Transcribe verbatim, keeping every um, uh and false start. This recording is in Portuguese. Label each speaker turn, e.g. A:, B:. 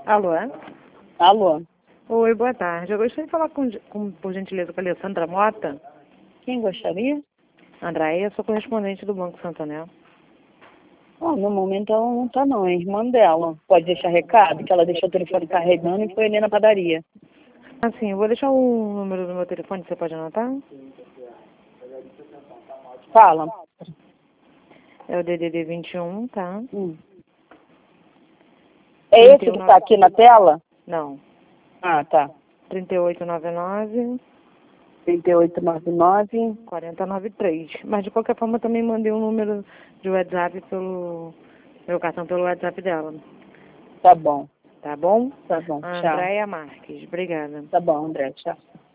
A: Alô? É?
B: Alô?
A: Oi, boa tarde. Eu gostaria de falar, com, com, por gentileza, com a Alessandra Mota.
B: Quem gostaria?
A: Andraia, sou correspondente do Banco Santander.
B: Oh, no momento ela não tá não, é irmã dela. Pode deixar recado, que ela deixou o telefone carregando e foi ali na padaria.
A: Assim, eu vou deixar o número do meu telefone, você pode anotar?
B: Fala.
A: É o D D D vinte e um, tá?
B: Hum. É esse que tá aqui na tela?
A: Não.
B: Ah, tá.
A: trinta e oito noventa e nove,
B: trinta e oito noventa e nove.
A: quarenta e noventa e três. Mas de qualquer forma eu também mandei um número de WhatsApp pelo meu cartão pelo WhatsApp dela.
B: Tá bom.
A: Tá bom?
B: Tá bom. Tchau.
A: Andréia Marques. Obrigada.
B: Tá bom, André. Tchau.